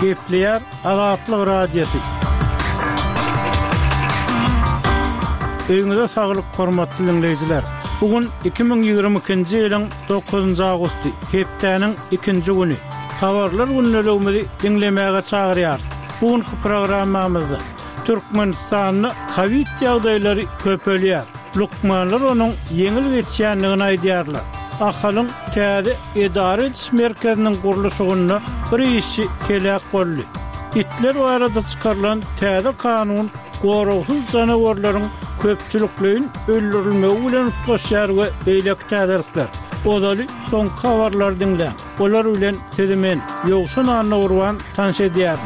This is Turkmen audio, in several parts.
Gepleyer Azatlyk Radiosu. Öňüňizde saglyk, hormatly dinleyijiler. Bugün 2022-nji ýylyň 9-njy agusty, hepdeniň 2-nji güni. Habarlar günnäligimizi dinlemäge çagyrýar. Bugünkü programmamyzda Türkmenistanyň Covid ýagdaýlary köpelýär. Lukmanlar onuň yeňil geçýänligini aýdýarlar. Ahalyň täze edara ediş merkeziniň gurulşygyna bir işi kelek boldy. Hitler barada çykarylan täze kanun gorowsuz janawarlaryň köpçüliklerin öldürilmegi bilen tutuşýar we beýleki täzelikler. Odaly soň habarlar dinle. Olar bilen sedemen ýogşun anna urwan tanş edýär.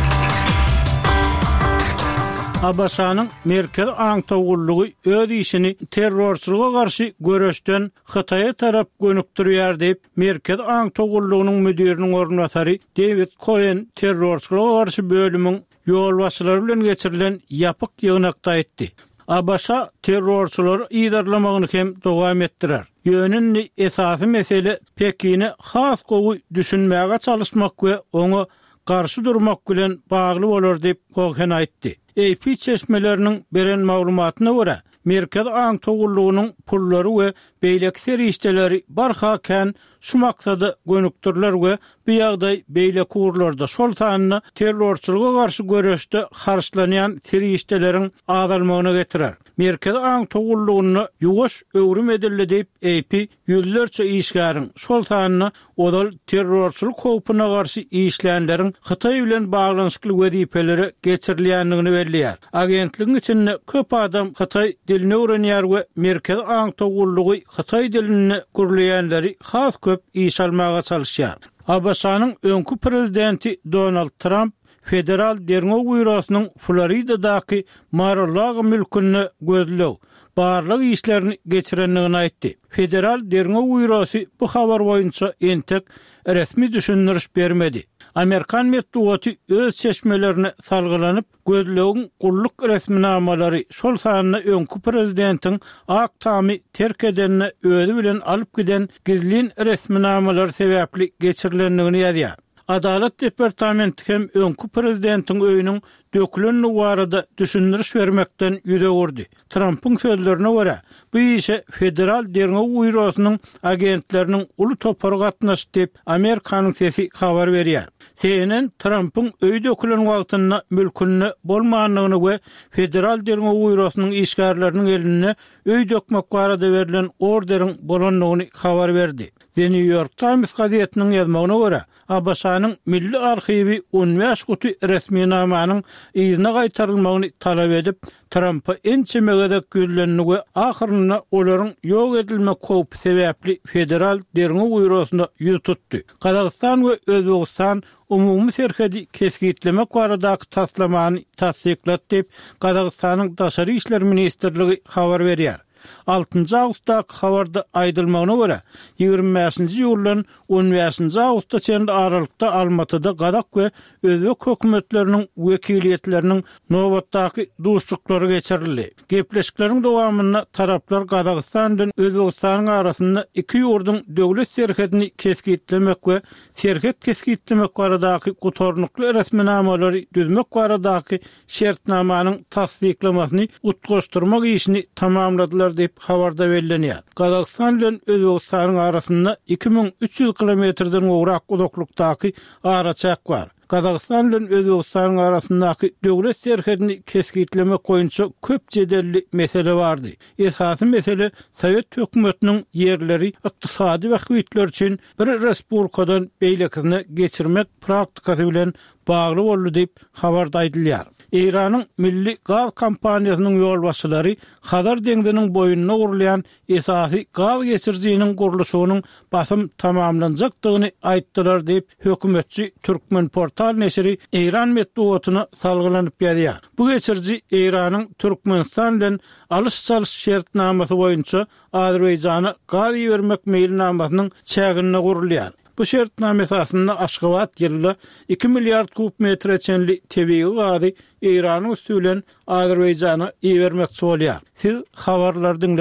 Abasanyň merkez aňtawgullygy öz işini terrorçylyga garşy göreşden Hytaýa tarap gönükdirýär diýip merkez aňtawgullygynyň müdiriniň ornatary David Cohen terrorçylyga garşy bölümiň ýolbaşçylary bilen geçirilen ýapyk ýygnakda aýtdy. Abasa terrorçylar iýdarlamagyny hem dowam etdirer. Ýönünni esasy mesele Pekini has gowy düşünmäge çalışmak we oňa garşy durmak bilen bagly bolar diýip Cohen aýtdy. AP çeşmeleriniň beren maglumatyna görä, merkez aňtawgullygynyň pullary we beýleki serişdeleri barhaken şu maksada gönükdirler we bu ýagdaý beýleki urlarda şol tanyny terrorçylyga garşy göreşde harçlanýan serişdeleriň azalmagyna getirer. Merkez aňtawgullygyny ýuwaş öwrüm edildi diýip AP ýüllerçe işgäriň şol tanyny odal terrorçylyk howpuna garşy işlänleriň Hytaý bilen baglanyşykly wezipeleri geçirilýändigini belliýär. Agentligiň içinde köp adam Hytaý dilini öwrenýär we merkez aňtawgullygy Hytaý dilini gurulýanlary has köp iş almaga çalışýar. Abasanyň öňkü prezidenti Donald Trump Federal Derňo Bürosynyň Floridadaky Mar-a-Lago mülküni gözlew, barlyk işlerini geçirenligini aýtdy. Federal Derňo Bürosy bu habar boýunça entek resmi düşündiriş bermedi. Amerikan medeniýeti öz çeşmelerini salgylanyp gözlegiň gulluk resminamalary şol sanyny öňkü prezidentiň aktamy terk edenine özi bilen alyp giden gizlin resminamalary sebäpli geçirilendigini ýazýar. Adalet departamenti hem öňkü prezidentiň öýüniň dökülenligi barada düşündiriş bermekden ýüze gurdy. Trumpyň sözlerine görä, bu işe Federal Derňo Bürosynyň agentleriniň uly topary gatnaşdy diýip Amerikanyň sesi habar berýär. CNN Trumpyň öý dökülen wagtyna mülkünde bolmanlygyny we Federal Derňo Bürosynyň işgärleriniň eline öý dökmek barada berilen orderiň bolanlygyny habar berdi. The New York Times gazetiniň ýazmagyna görä, Abasanyň milli arxiwi 15 guty resminamanyň ýyna gaýtarylmagyny talap edip, Trump'a ençemegede güýlenligi we ahyrynda olaryň ýok edilmek howpy sebäpli Federal Derňo Bürosyna ýüz tutdy. Kazakystan we Özbegistan umumy serhedi kesgitlemek baradaky taslamany tasdiklat diýip Kazakystanyň Daşary işler ministrligi habar berýär. 6-njy awgustdaky habarda aýdylmagyna görä, 25-nji ýylyň 15-nji awgustda çenli aralykda Almatyda Gazak we Özbek hökümetleriniň wekiliýetleriniň nowatdaky duşçuklary geçirildi. Gepleşikleriň dowamyna taraplar Gazakystan bilen Özbegistanyň arasynda iki ýurduň döwlet serhedini kesgitlemek we serhed kesgitlemek baradaky gutornukly resminamalary düzmek baradaky şertnamanyň tasdiklamasyny utgaşdyrmak işini tamamladylar diýip habarda bellenýär. Gazakystan bilen Özbegistanyň arasynda 2300 kilometrden gowrak uzaklykdaky araçak bar. Kazakystan bilen Özbegistanyň arasyndaky döwlet serhedini kesgitlemek boýunça köp jedelli mesele bardy. Esasy mesele Sowet hökümetiniň ýerleri ykdysady we hyýtler üçin bir respublikadan beýlekine geçirmek praktikasy bilen bagly boldy diýip habarda aýdylýar. İranyň milli gaz kompaniýasynyň ýolbaşçylary Hazar deňdiniň boýunyna gurulýan esasy gaz geçirjiginiň gurulşynyň basym tamamlanjakdygyny aýtdylar diýip hökümetçi Türkmen portal neşri İran medeniýetine salgylanyp ýazýar. Bu geçirji İranyň Türkmenistan bilen alys-çalys şertnamasy boýunça Azerbaýjana gaz ýermek meýilnamasynyň çägine gurulýar. Bu şertname esasında Aşgabat ýylda 2 milliard kub metre çenli tebii gazy İranyň üstünden Azerbaýjana ýermekçi bolýar. Siz habarlardan